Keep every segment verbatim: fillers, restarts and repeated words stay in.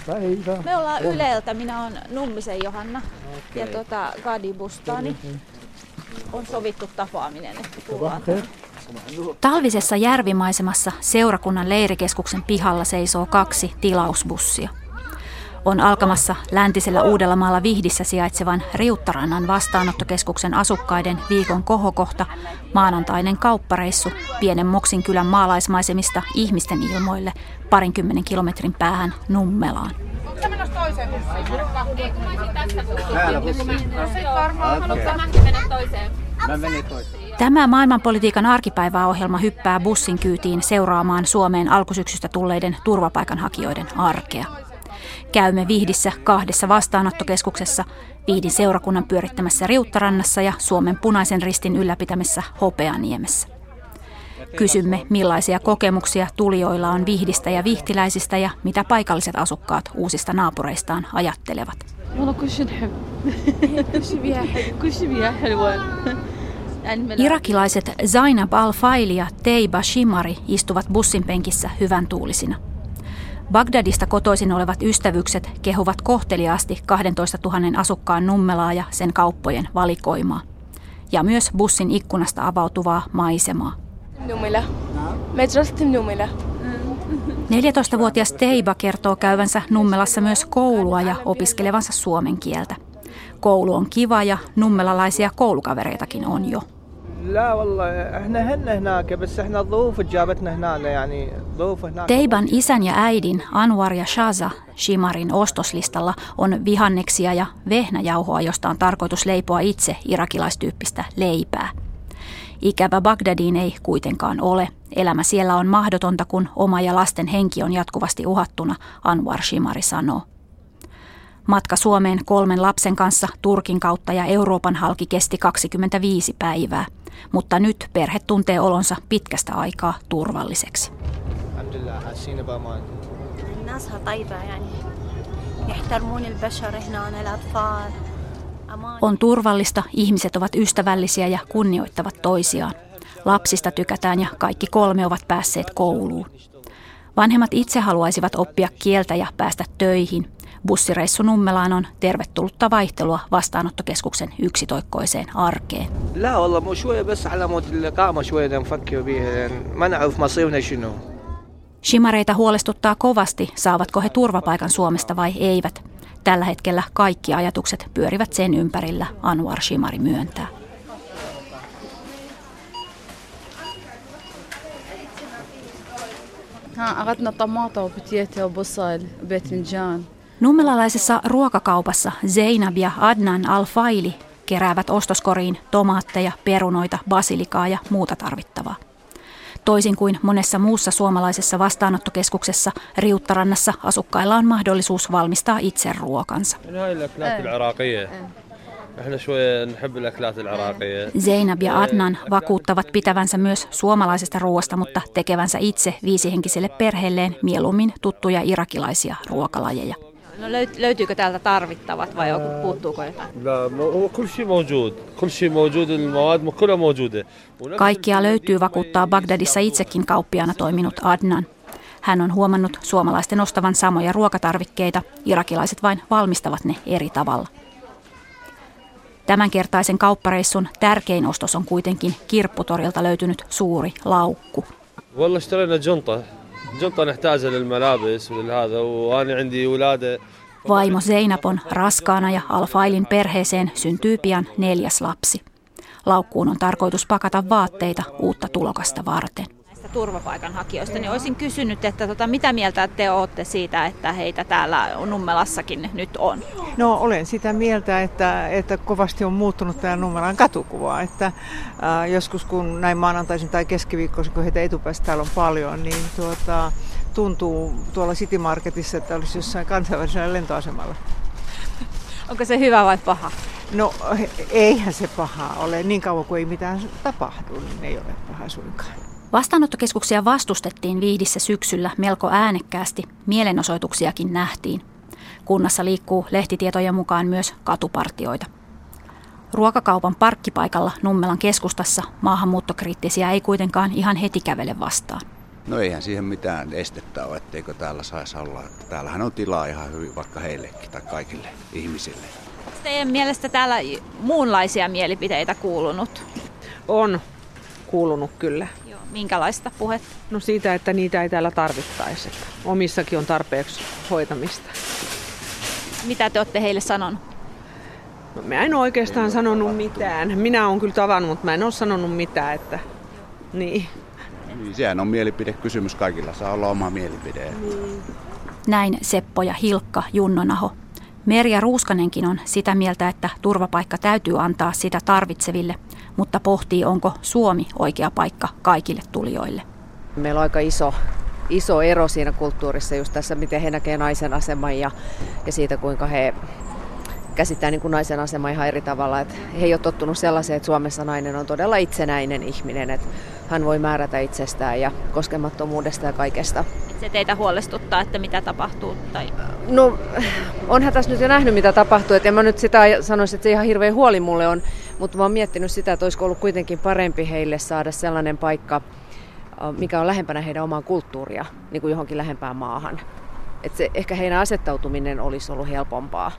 Me ollaan Yleltä, minä olen Nummisen Johanna okay. ja tota, Gadi Bustani. On sovittu tapaaminen, että tullaan. Talvisessa järvimaisemassa seurakunnan leirikeskuksen pihalla seisoo kaksi tilausbussia. On alkamassa läntisellä Uudellamaalla Vihdissä sijaitsevan Riuttarannan vastaanottokeskuksen asukkaiden viikon kohokohta, maanantainen kauppareissu pienen Moksin kylän maalaismaisemista ihmisten ilmoille parinkymmenen kilometrin päähän Nummelaan. Tämä maailmanpolitiikan arkipäiväohjelma hyppää bussin kyytiin seuraamaan Suomeen alkusyksystä tulleiden turvapaikanhakijoiden arkea. Käymme Vihdissä kahdessa vastaanottokeskuksessa, Vihdin seurakunnan pyörittämässä Riuttarannassa ja Suomen Punaisen Ristin ylläpitämässä Hopeaniemessä. Kysymme, millaisia kokemuksia tulijoilla on Vihdistä ja vihtiläisistä ja mitä paikalliset asukkaat uusista naapureistaan ajattelevat. Irakilaiset Zainab Al-Faili ja Teiba Shimari istuvat bussin penkissä hyvän tuulisina. Bagdadista kotoisin olevat ystävykset kehuvat kohteliaasti kahdentoistatuhannen asukkaan Nummelaa ja sen kauppojen valikoimaa. Ja myös bussin ikkunasta avautuvaa maisemaa. neljätoistavuotias Teiba kertoo käyvänsä Nummelassa myös koulua ja opiskelevansa suomen kieltä. Koulu on kiva ja nummelalaisia koulukavereitakin on jo. Teiban isän ja äidin Anwar ja Shaza Shimarin ostoslistalla on vihanneksia ja vehnäjauhoa, josta on tarkoitus leipoa itse irakilaistyyppistä leipää. Ikävä Bagdadiin ei kuitenkaan ole. Elämä siellä on mahdotonta, kun oma ja lasten henki on jatkuvasti uhattuna, Anwar Shimari sanoo. Matka Suomeen kolmen lapsen kanssa Turkin kautta ja Euroopan halki kesti kaksikymmentäviisi päivää, mutta nyt perhe tuntee olonsa pitkästä aikaa turvalliseksi. On turvallista, ihmiset ovat ystävällisiä ja kunnioittavat toisiaan. Lapsista tykätään ja kaikki kolme ovat päässeet kouluun. Vanhemmat itse haluaisivat oppia kieltä ja päästä töihin. Bussireissu Nummelaan on tervetullutta vaihtelua vastaanottokeskuksen yksitoikkoiseen arkeen. Shimareita huolestuttaa kovasti, saavatko he turvapaikan Suomesta vai eivät. Tällä hetkellä kaikki ajatukset pyörivät sen ympärillä, Anwar Shimari myöntää. Nummelalaisessa ruokakaupassa Zainab ja Adnan Al-Faili keräävät ostoskoriin tomaatteja, perunoita, basilikaa ja muuta tarvittavaa. Toisin kuin monessa muussa suomalaisessa vastaanottokeskuksessa, Riuttarannassa asukkailla on mahdollisuus valmistaa itse ruokansa. Zainab ja Adnan vakuuttavat pitävänsä myös suomalaisesta ruoasta, mutta tekevänsä itse viisihenkiselle perheelleen mieluummin tuttuja irakilaisia ruokalajeja. No löytyykö täältä tarvittavat vai puuttuuko jotain? Kaikkia löytyy, vakuuttaa Bagdadissa itsekin kauppiaana toiminut Adnan. Hän on huomannut suomalaisten ostavan samoja ruokatarvikkeita, irakilaiset vain valmistavat ne eri tavalla. Tämänkertaisen kauppareissun tärkein ostos on kuitenkin Kirpputorilta löytynyt suuri laukku. Vaimo Zainab on raskaana ja Al-Failin perheeseen syntyy pian neljäs lapsi. Laukkuun on tarkoitus pakata vaatteita uutta tulokasta varten. Näistä turvapaikanhakijoista niin olisin kysynyt, että tota, mitä mieltä te olette siitä, että heitä täällä Nummelassakin nyt on? No olen sitä mieltä, että, että kovasti on muuttunut tämä Nummelan katukuva. Että, äh, joskus kun näin maanantaisin tai keskiviikkoisin, kun heitä etupäässä täällä on paljon, niin tuota, tuntuu tuolla City Marketissa, että olisi jossain kansainvälisellä lentoasemalla. Onko se hyvä vai paha? No eihän se paha ole. Niin kauan kuin ei mitään tapahdu, niin ei ole paha suinkaan. Vastaanottokeskuksia vastustettiin Vihdissä syksyllä melko äänekkäästi. Mielenosoituksiakin nähtiin. Kunnassa liikkuu lehtitietojen mukaan myös katupartioita. Ruokakaupan parkkipaikalla Nummelan keskustassa maahanmuuttokriittisiä ei kuitenkaan ihan heti kävele vastaan. No eihän siihen mitään estettä ole, etteikö täällä saisi olla. Täällähän on tilaa ihan hyvin vaikka heillekin tai kaikille ihmisille. Teidän mielestä täällä muunlaisia mielipiteitä kuulunut? On kuulunut kyllä. Joo. Minkälaista puhetta? No siitä, että niitä ei täällä tarvittaisi. Että omissakin on tarpeeksi hoitamista. Mitä te olette heille sanonut? No, mä en oikeastaan sanonut mitään. Minä olen kyllä tavannut, mutta mä en ole sanonut mitään. Että... Niin. Niin, sehän on mielipidekysymys. Kaikilla saa olla oma mielipide. Niin. Näin Seppo ja Hilkka Junnonaho. Merja Ruuskanenkin on sitä mieltä, että turvapaikka täytyy antaa sitä tarvitseville, mutta pohtii, onko Suomi oikea paikka kaikille tulijoille. Meillä on aika iso, iso ero siinä kulttuurissa just tässä, miten he näkevät naisen aseman ja, ja siitä, kuinka he käsittää niin kuin naisen asema ihan eri tavalla. Että he ei ole tottunut sellaiseen, että Suomessa nainen on todella itsenäinen ihminen, että hän voi määrätä itsestään ja koskemattomuudesta ja kaikesta. Se teitä huolestuttaa, että mitä tapahtuu? Tai... No onhan tässä nyt jo nähnyt, mitä tapahtuu. Et en mä nyt sitä sanoisi, että se ihan hirveän huoli mulle on, mutta mä oon miettinyt sitä, että olisiko ollut kuitenkin parempi heille saada sellainen paikka, mikä on lähempänä heidän omaa kulttuuria, niin kuin johonkin lähempään maahan. Että se, ehkä heidän asettautuminen olisi ollut helpompaa.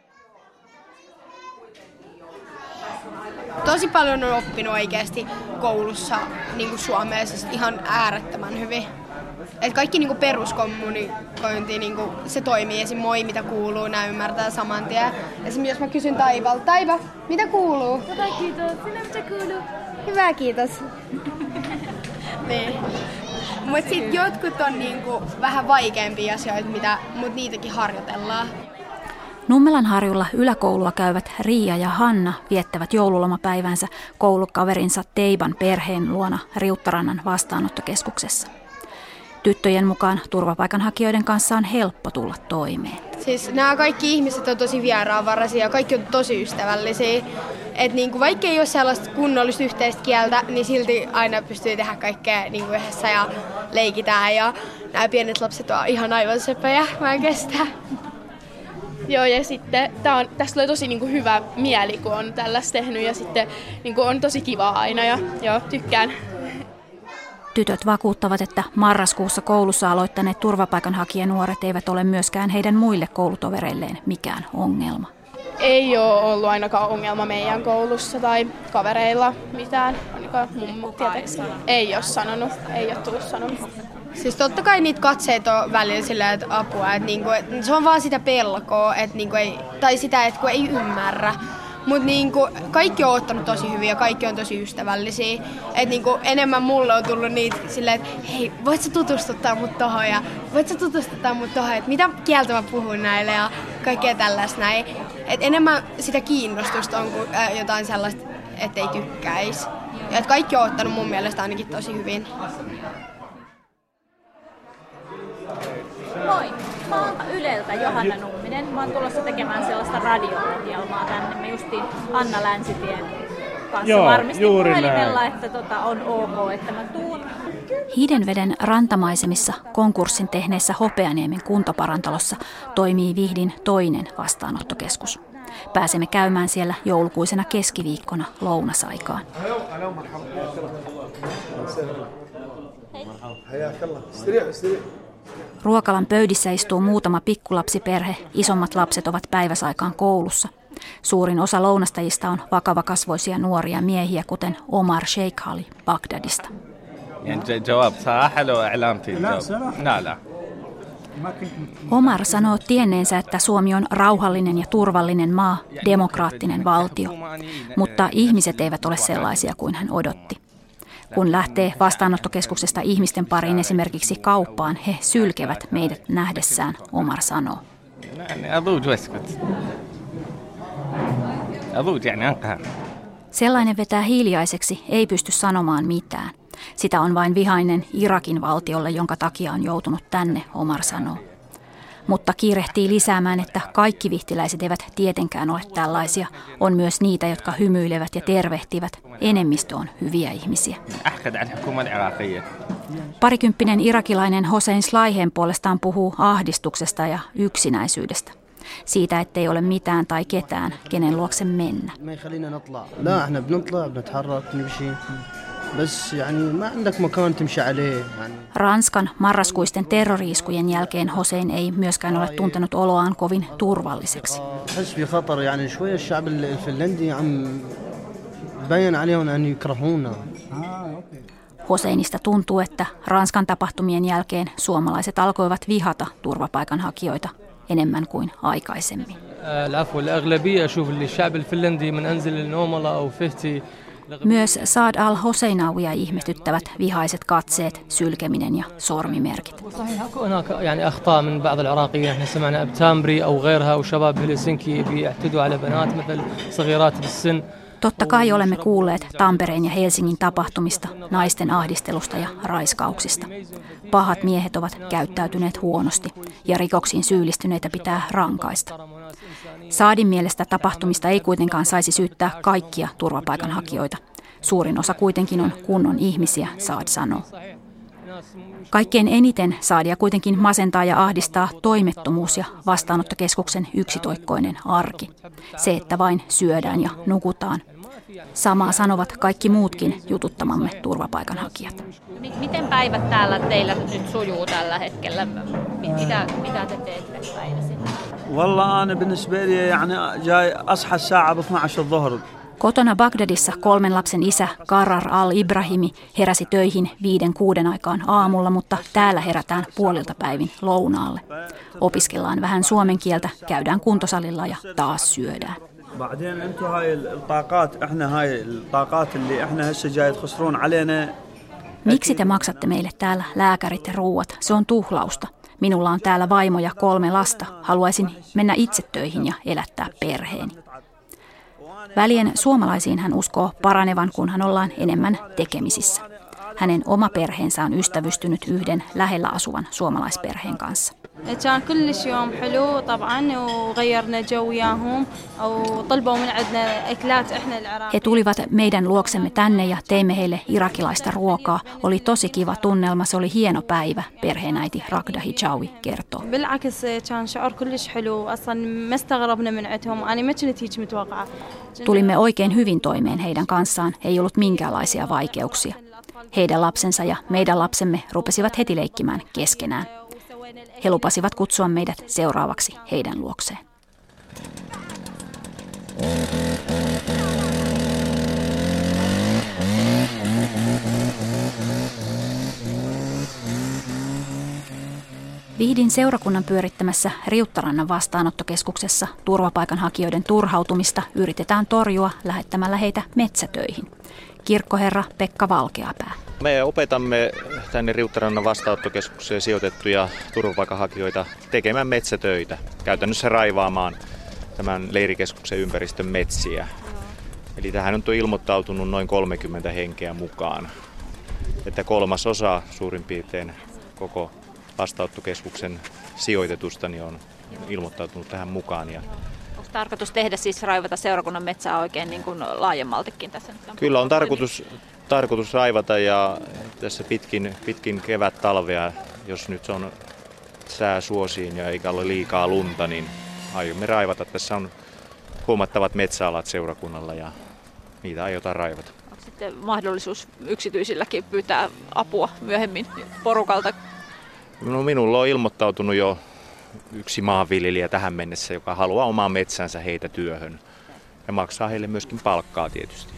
Tosi paljon on oppinut oikeasti koulussa niin kuin Suomessa ihan äärettömän hyvin. Et kaikki niin kuin peruskommunikointi, niin kuin se toimii. Esim. Moi, mitä kuuluu, nämä ymmärtää saman tien. Esim. Jos mä kysyn Taivalta, Taiva, mitä kuuluu? Hyvä, kiitos. Sinä mitä kuuluu? Hyvä, kiitos. Niin. Mutta sitten jotkut on niin kuin vähän vaikeampia asioita, mitä, mutta niitäkin harjoitellaan. Nummelanharjulla yläkoulua käyvät Riia ja Hanna viettävät joululomapäivänsä koulukaverinsa Teiban perheen luona Riuttarannan vastaanottokeskuksessa. Tyttöjen mukaan turvapaikanhakijoiden kanssa on helppo tulla toimeen. Siis nämä kaikki ihmiset on tosi vieraanvaraisia ja kaikki on tosi ystävällisiä. Et niinku, vaikka ei ole sellaista kunnollista yhteistä kieltä, niin silti aina pystyy tehdä kaikkea niinku yhdessä ja leikitään. Ja nämä pienet lapset on ihan aivan söpöjä, mä en kestä. Joo, ja sitten tää on, tästä tulee tosi niinku hyvä mieli, kun on tällaista tehnyt ja sitten niinku on tosi kivaa aina ja joo, tykkään. Tytöt vakuuttavat, että marraskuussa koulussa aloittaneet turvapaikanhakijanuoret eivät ole myöskään heidän muille koulutovereilleen mikään ongelma. Ei ole ollut ainakaan ongelma meidän koulussa tai kavereilla mitään, ainakaan mummo tietääkseni. Ei ole sanonut, ei ole tullut sanomaan. Siis totta kai niitä katseita on välillä silleen, että apua, että niinku, et se on vaan sitä pelkoa, että niinku ei, tai sitä, että kun ei ymmärrä. Mutta niinku, kaikki on ottanut tosi hyvin ja kaikki on tosi ystävällisiä. Et niinku, enemmän mulle on tullut niitä silleen, että hei, voit sä tutustuttaa mut tohon ja voit sä tutustuttaa mut tohon, että mitä kieltä mä puhun näille ja kaikkea tällaista näin. Et enemmän sitä kiinnostusta on kuin äh, jotain sellaista, ettei tykkäisi. Ja et kaikki on ottanut mun mielestä ainakin tosi hyvin. Moi, mä oon Yleltä Johanna Numminen. Mä oon tulossa tekemään sellaista radio-ohjelmaa tänne. Me justiin Anna Länsitien kanssa Joo, varmistin puhelimella, näin. että tota, on ok, että mä tuun. Hiidenveden rantamaisemissa konkurssin tehneessä Hopeaniemen kuntoparantalossa toimii Vihdin toinen vastaanottokeskus. Pääsemme käymään siellä joulukuisena keskiviikkona lounasaikaan. Ruokalan pöydissä istuu muutama pikkulapsiperhe, isommat lapset ovat päiväsaikaan koulussa. Suurin osa lounastajista on vakavakasvoisia nuoria miehiä, kuten Omar Sheikhali Bagdadista. Omar sanoo tienneensä, että Suomi on rauhallinen ja turvallinen maa, demokraattinen valtio, mutta ihmiset eivät ole sellaisia kuin hän odotti. Kun lähtee vastaanottokeskuksesta ihmisten pariin esimerkiksi kauppaan, he sylkevät meidät nähdessään, Omar sanoo. Sellainen vetää hiljaiseksi, ei pysty sanomaan mitään. Sitä on vain vihainen Irakin valtiolle, jonka takia on joutunut tänne, Omar sanoo. Mutta kiirehtii lisäämään, että kaikki vihtiläiset eivät tietenkään ole tällaisia. On myös niitä, jotka hymyilevät ja tervehtivät. Enemmistö on hyviä ihmisiä. Parikymppinen irakilainen Hossein Slaihen puolestaan puhuu ahdistuksesta ja yksinäisyydestä. Siitä, ettei ole mitään tai ketään, kenen luokse mennä. Ranskan marraskuisten terrori-iskujen jälkeen Hossein ei myöskään ole tuntenut oloaan kovin turvalliseksi. Hosseinista tuntuu, että Ranskan tapahtumien jälkeen suomalaiset alkoivat vihata turvapaikanhakijoita enemmän kuin aikaisemmin. Myös Saad al-Hoseinawia ihmetyttävät vihaiset katseet, sylkeminen ja sormimerkit. Totta kai olemme kuulleet Tampereen ja Helsingin tapahtumista, naisten ahdistelusta ja raiskauksista. Pahat miehet ovat käyttäytyneet huonosti ja rikoksiin syyllistyneitä pitää rankaista. Saadin mielestä tapahtumista ei kuitenkaan saisi syyttää kaikkia turvapaikanhakijoita. Suurin osa kuitenkin on kunnon ihmisiä, Saad sanoo. Kaikkein eniten Saadia kuitenkin masentaa ja ahdistaa toimettomuus ja vastaanottokeskuksen yksitoikkoinen arki. Se, että vain syödään ja nukutaan. Samaa sanovat kaikki muutkin jututtamamme turvapaikanhakijat. Miten päivät täällä teillä nyt sujuu tällä hetkellä? Mitä, mitä te teette päiväsi? والله أنا بالنسبة لي يعني جاي أصحى الساعة ب اثنعش الظهر. Kotona Bagdadissa kolmen lapsen isä Qarar al-Ibrahimi heräsi töihin viiden kuuden aikaan aamulla, mutta täällä herätään puolilta päivin lounaalle. Opiskellaan vähän suomen kieltä, käydään kuntosalilla ja taas syödään. Miksi te maksatte meille täällä lääkärit ja ruuat? Se on tuhlausta. Minulla on täällä vaimo ja kolme lasta. Haluaisin mennä itse töihin ja elättää perheeni. Välien suomalaisiin hän uskoo paranevan, kunhan ollaan enemmän tekemisissä. Hänen oma perheensä on ystävystynyt yhden lähellä asuvan suomalaisperheen kanssa. He tulivat meidän luoksemme tänne ja teimme heille irakilaista ruokaa. Oli tosi kiva tunnelma, se oli hieno päivä, perheenäiti Ragda Hijawi kertoo. Tulimme oikein hyvin toimeen heidän kanssaan, ei ollut minkäänlaisia vaikeuksia. Heidän lapsensa ja meidän lapsemme rupesivat heti leikkimään keskenään. He lupasivat kutsua meidät seuraavaksi heidän luokseen. Vihdin seurakunnan pyörittämässä Riuttarannan vastaanottokeskuksessa turvapaikanhakijoiden turhautumista yritetään torjua lähettämällä heitä metsätöihin. Kirkkoherra Pekka Valkeapää. Me opetamme tänne Riuttarannan vastaanottokeskukseen sijoitettuja turvapaikanhakijoita tekemään metsätöitä, käytännössä raivaamaan tämän leirikeskuksen ympäristön metsiä. Eli tähän on ilmoittautunut noin kolmekymmentä henkeä mukaan. Että kolmas osa suurin piirtein koko vastaanottokeskuksen sijoitetusta niin on ilmoittautunut tähän mukaan. Ja onko tarkoitus tehdä siis raivata seurakunnan metsää oikein niin kuin laajemmaltikin tässä? Kyllä on tarkoitus, tarkoitus raivata ja tässä pitkin, pitkin kevät-talvea, jos nyt on sää suosiin ja eikä ole liikaa lunta, niin aiomme raivata. Tässä on huomattavat metsäalat seurakunnalla ja niitä aiotaan raivata. Onko sitten mahdollisuus yksityisilläkin pyytää apua myöhemmin porukalta? No, minulla on ilmoittautunut jo yksi maanviljelijä tähän mennessä, joka haluaa omaa metsänsä heitä työhön ja maksaa heille myöskin palkkaa tietysti.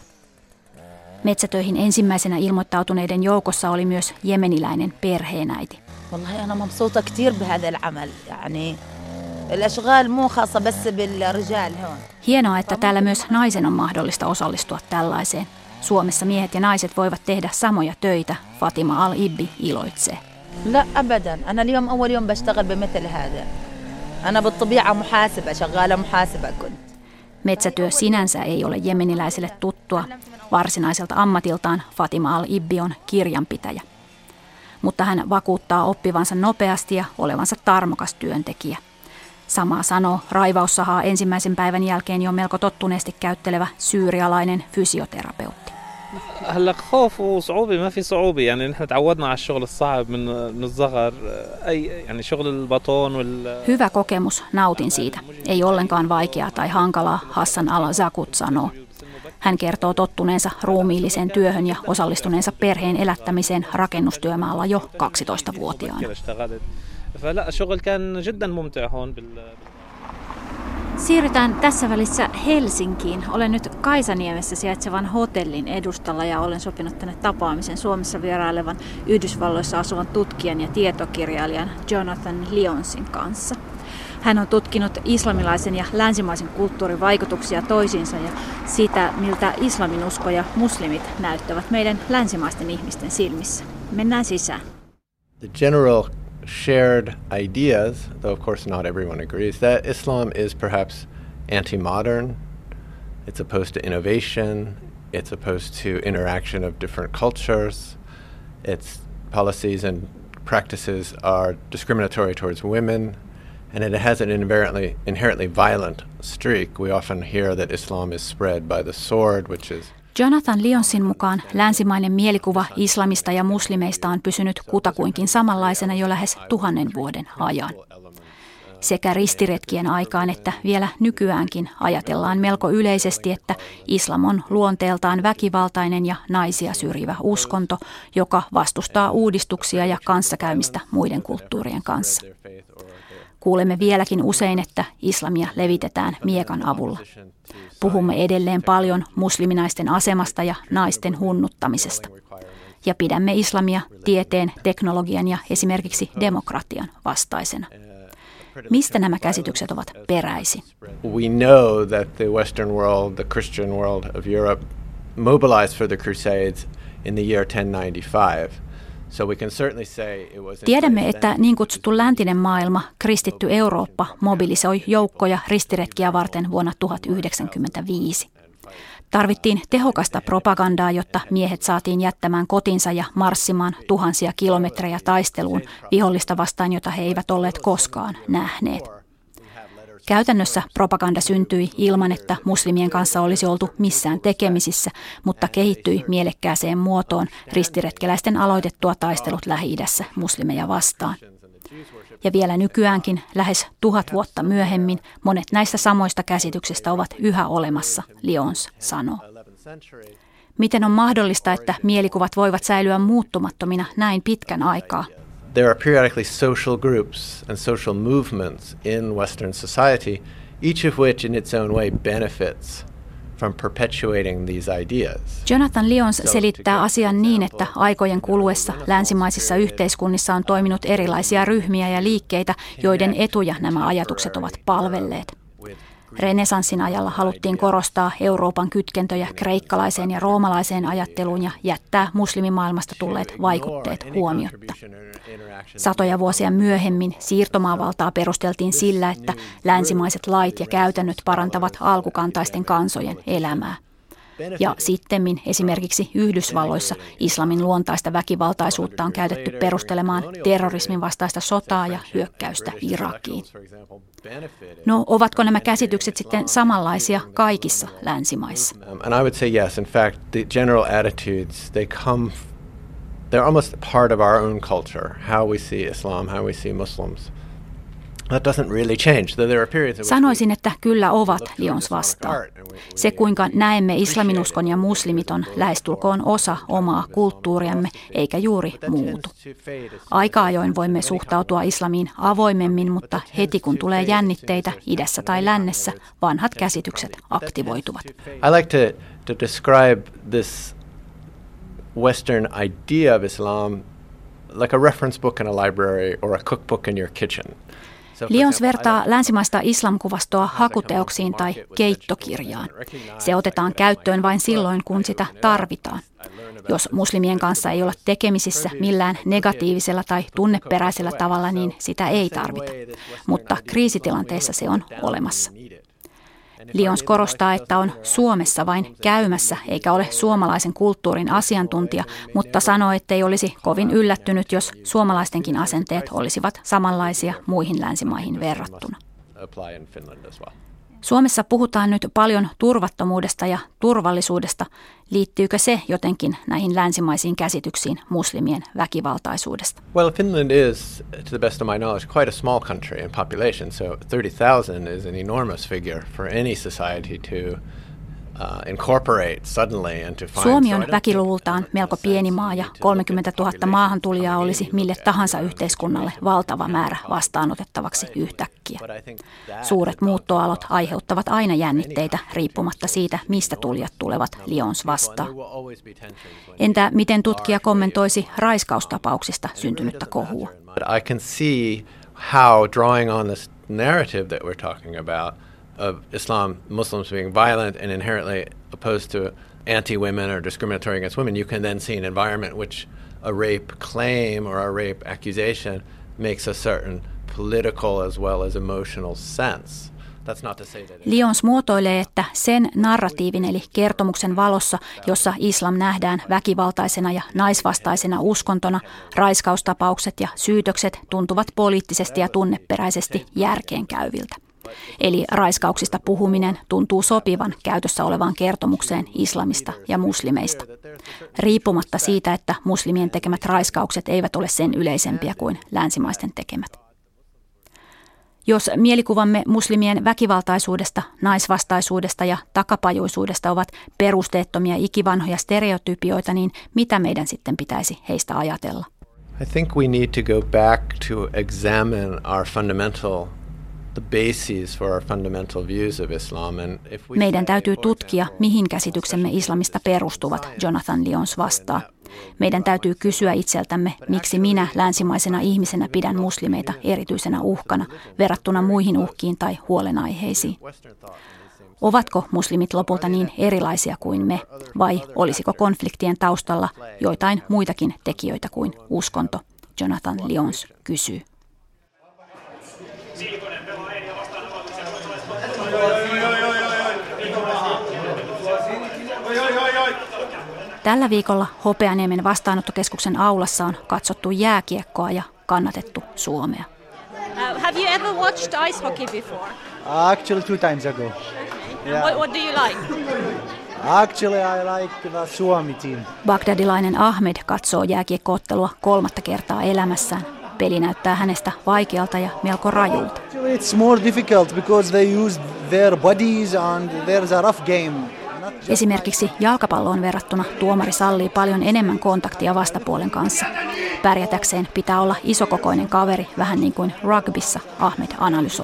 Metsätöihin ensimmäisenä ilmoittautuneiden joukossa oli myös jemeniläinen perheenäiti. والله أنا مبسوطة كتير بهذا العمل يعني الأشغال مو خاصة بس بالرجال هون. Hienoa, että täällä myös naisen on mahdollista osallistua tällaiseen. Suomessa miehet ja naiset voivat tehdä samoja töitä, Fatima al-Ibbi iloitsee. لا أبدا أنا اليوم أول يوم بشتغل بمثل هذا أنا بالطبيعة محاسبة شغالة محاسبة كنت. Metsätyö sinänsä ei ole jemeniläiselle tuttua. Varsinaiselta ammatiltaan Fatima al-Ibbi on kirjanpitäjä. Mutta hän vakuuttaa oppivansa nopeasti ja olevansa tarmokas työntekijä. Samaa sanoo raivaussahaa ensimmäisen päivän jälkeen jo melko tottuneesti käyttelevä syyrialainen fysioterapeutti. هلا خوف وصعوبة ما في صعوبة يعني نحن تعودنا على الشغل الصعب من من الصغر أي يعني شغل البطون وال. Hyvä kokemus, nautin siitä. Ei ollenkaan vaikeaa tai hankalaa, Hassan al-Zakut sanoo. Hän kertoo tottuneensa ruumiilliseen työhön ja osallistuneensa perheen elättämiseen rakennustyömaalla jo kaksitoistavuotiaana. Siirrytään tässä välissä Helsinkiin. Olen nyt Kaisaniemessä sijaitsevan hotellin edustalla ja olen sopinut tänne tapaamisen Suomessa vierailevan Yhdysvalloissa asuvan tutkijan ja tietokirjailijan Jonathan Lyonsin kanssa. Hän on tutkinut islamilaisen ja länsimaisen kulttuurin vaikutuksia toisiinsa ja sitä, miltä islaminusko ja muslimit näyttävät meidän länsimaisten ihmisten silmissä. Mennään sisään. The general shared ideas, though of course not everyone agrees, that Islam is perhaps anti-modern, it's opposed to innovation, it's opposed to interaction of different cultures, its policies and practices are discriminatory towards women, and it has an inherently, inherently violent streak. We often hear that Islam is spread by the sword, which is... Jonathan Lyonsin mukaan länsimainen mielikuva islamista ja muslimeista on pysynyt kutakuinkin samanlaisena jo lähes tuhannen vuoden ajan. Sekä ristiretkien aikaan että vielä nykyäänkin ajatellaan melko yleisesti, että islam on luonteeltaan väkivaltainen ja naisia syrjivä uskonto, joka vastustaa uudistuksia ja kanssakäymistä muiden kulttuurien kanssa. Kuulemme vieläkin usein, että islamia levitetään miekan avulla. Puhumme edelleen paljon musliminaisten asemasta ja naisten hunnuttamisesta. Ja pidämme islamia tieteen, teknologian ja esimerkiksi demokratian vastaisena. Mistä nämä käsitykset ovat peräisin? We know that the Western world, the Christian world of Europe, mobilized for the Crusades in the year ten ninety-five. Tiedämme, että niin kutsuttu läntinen maailma, kristitty Eurooppa, mobilisoi joukkoja ristiretkiä varten vuonna tuhatyhdeksänsataayhdeksänkymmentäviisi. Tarvittiin tehokasta propagandaa, jotta miehet saatiin jättämään kotinsa ja marssimaan tuhansia kilometrejä taisteluun vihollista vastaan, jota he eivät olleet koskaan nähneet. Käytännössä propaganda syntyi ilman, että muslimien kanssa olisi oltu missään tekemisissä, mutta kehittyi mielekkääseen muotoon ristiretkeläisten aloitettua taistelut Lähi-idässä muslimeja vastaan. Ja vielä nykyäänkin, lähes tuhat vuotta myöhemmin, monet näistä samoista käsityksistä ovat yhä olemassa, Lyons sanoo. Miten on mahdollista, että mielikuvat voivat säilyä muuttumattomina näin pitkän aikaa? There are periodically social groups and social movements in Western society, each of which in its own way benefits from perpetuating these ideas. Jonathan Lyons selittää asian niin, että aikojen kuluessa länsimaisissa yhteiskunnissa on toiminut erilaisia ryhmiä ja liikkeitä, joiden etuja nämä ajatukset ovat palvelleet. Renesanssin ajalla haluttiin korostaa Euroopan kytkentöjä kreikkalaiseen ja roomalaiseen ajatteluun ja jättää muslimimaailmasta tulleet vaikutteet huomiotta. Satoja vuosia myöhemmin siirtomaavaltaa perusteltiin sillä, että länsimaiset lait ja käytännöt parantavat alkukantaisten kansojen elämää. Ja sittemmin esimerkiksi Yhdysvalloissa islamin luontaista väkivaltaisuutta on käytetty perustelemaan terrorismin vastaista sotaa ja hyökkäystä Irakiin. No, ovatko nämä käsitykset sitten samanlaisia kaikissa länsimaissa? And I would say yes. In fact, the general attitudes, they come, they're almost part of our own culture, how we see Islam, how we see Muslims. That doesn't really change. There are periods. Sanoisin, että kyllä ovat, Lyons vastaa. Se, kuinka näemme islaminuskon ja muslimit, on lähestulkoon osa omaa kulttuuriamme, eikä juuri muutu. Aika ajoin voimme suhtautua islamiin avoimemmin, mutta heti kun tulee jännitteitä idässä tai lännessä, vanhat käsitykset aktivoituvat. I like to, to describe this Western idea of Islam like a reference book in a library or a cookbook in your kitchen. Lyons vertaa länsimaista islamkuvastoa hakuteoksiin tai keittokirjaan. Se otetaan käyttöön vain silloin, kun sitä tarvitaan. Jos muslimien kanssa ei olla tekemisissä millään negatiivisella tai tunneperäisellä tavalla, niin sitä ei tarvita. Mutta kriisitilanteessa se on olemassa. Lyons korostaa, että on Suomessa vain käymässä eikä ole suomalaisen kulttuurin asiantuntija, mutta sanoo, ettei olisi kovin yllättynyt, jos suomalaistenkin asenteet olisivat samanlaisia muihin länsimaihin verrattuna. Suomessa puhutaan nyt paljon turvattomuudesta ja turvallisuudesta. Liittyykö se jotenkin näihin länsimaisiin käsityksiin muslimien väkivaltaisuudesta? Well, Finland is, to the best of my knowledge, quite a small country in population, so thirty thousand is an enormous figure for any society to uh, incorporate suddenly and to find. Suomi on väkiluvultaan melko pieni maa ja kolmekymmentätuhatta maahantulijaa olisi mille tahansa yhteiskunnalle valtava määrä vastaanotettavaksi yhtäkkiä. Suuret muuttoalot aiheuttavat aina jännitteitä riippumatta siitä, mistä tulijat tulevat Lyons vastaan. Entä miten tutkija kommentoisi raiskaustapauksista syntynyttä kohua? I can see how drawing on this narrative that we're talking about of Islam, Muslims being violent and inherently opposed to anti-women or discriminatory against women, you can then see an environment which a rape claim or a rape accusation makes a certain political as well as emotional sense. That's not to say that Lyons muotoilee, että sen narratiivin eli kertomuksen valossa, jossa islam nähdään väkivaltaisena ja naisvastaisena uskontona, raiskaustapaukset ja syytökset tuntuvat poliittisesti ja tunneperäisesti järkeenkäyviltä. Eli raiskauksista puhuminen tuntuu sopivan käytössä olevaan kertomukseen islamista ja muslimeista, riippumatta siitä, että muslimien tekemät raiskaukset eivät ole sen yleisempiä kuin länsimaisten tekemät. Jos mielikuvamme muslimien väkivaltaisuudesta, naisvastaisuudesta ja takapajuisuudesta ovat perusteettomia ikivanhoja stereotypioita, niin mitä meidän sitten pitäisi heistä ajatella? I think we need to go back to examine our fundamental the bases for our fundamental views of Islam. And if we Meidän täytyy tutkia, mihin käsityksemme islamista perustuvat, Jonathan Lyons vastaa. Meidän täytyy kysyä itseltämme, miksi minä länsimaisena ihmisenä pidän muslimeita erityisenä uhkana verrattuna muihin uhkiin tai huolenaiheisiin. Ovatko muslimit lopulta niin erilaisia kuin me, vai olisiko konfliktien taustalla joitain muitakin tekijöitä kuin uskonto? Jonathan Lyons kysyy. Tällä viikolla Hopeaniemen vastaanottokeskuksen aulassa on katsottu jääkiekkoa ja kannatettu Suomea. Uh, have you ever watched ice hockey before? Uh, actually, two times ago. Okay. Yeah. What, what do you like? Actually, I like the Suomi team. Bagdadilainen Ahmed katsoo jääkiekko-ottelua kolmatta kertaa elämässään. Peli näyttää hänestä vaikealta ja melko rajulta. Actually, it's more difficult because they use their bodies and there's a rough game. Esimerkiksi jalkapalloon verrattuna tuomari sallii paljon enemmän kontaktia vastapuolen kanssa. Pärjätäkseen pitää olla isokokoinen kaveri, vähän niin kuin rugbyssa, Ahmed analysoi.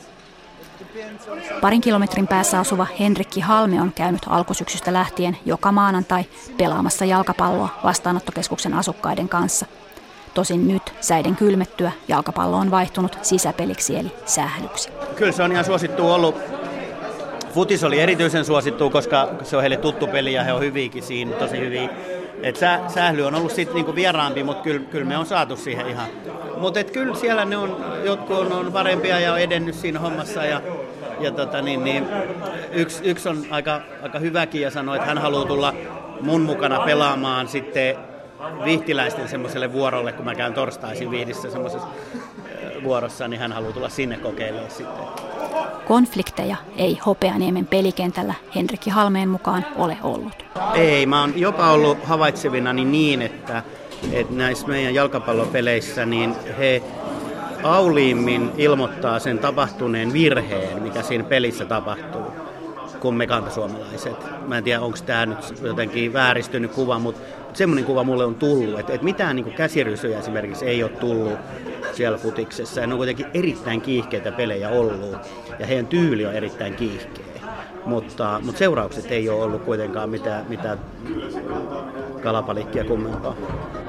Parin kilometrin päässä asuva Henrikki Halme on käynyt alkusyksystä lähtien joka maanantai pelaamassa jalkapalloa vastaanottokeskuksen asukkaiden kanssa. Tosin nyt säiden kylmettyä jalkapallo on vaihtunut sisäpeliksi eli sählyksi. Kyllä se on ihan suosittu ollut. Futis oli erityisen suosittu, koska se on heille tuttu peli ja he on hyviäkin siinä, tosi hyviä. Et sä, sähly on ollut sitten niinku vieraampi, mutta kyllä, kyllä me on saatu siihen ihan. Mutta kyllä siellä ne on, jotkut on, on parempia ja on edennyt siinä hommassa. Ja, ja tota, niin, niin, yksi, yksi on aika, aika hyväkin ja sanoi, että hän haluaa tulla mun mukana pelaamaan sitten vihtiläisten semmoiselle vuorolle, kun mä käyn torstaisin Vihdissä semmoisessa vuorossa, niin hän haluaa tulla sinne kokeilemaan sitten. Konflikteja ei Hopeaniemen pelikentällä Henrikki Halmeen mukaan ole ollut. Ei, mä oon jopa ollut havaitsevina niin, että, että näissä meidän jalkapallopeleissä niin he auliimmin ilmoittaa sen tapahtuneen virheen, mikä siinä pelissä tapahtuu, kuin me kantasuomalaiset. Mä en tiedä, onko tämä nyt jotenkin vääristynyt kuva, mutta semmoinen kuva mulle on tullut, että, että mitään niin kuin käsirysyjä esimerkiksi ei ole tullut siellä futiksessa. Ja ne on kuitenkin erittäin kiihkeitä pelejä ollut, ja heidän tyyli on erittäin kiihkeä. Mutta, mutta seuraukset ei ole ollut kuitenkaan mitään, mitään kalapalikkia kummempaa.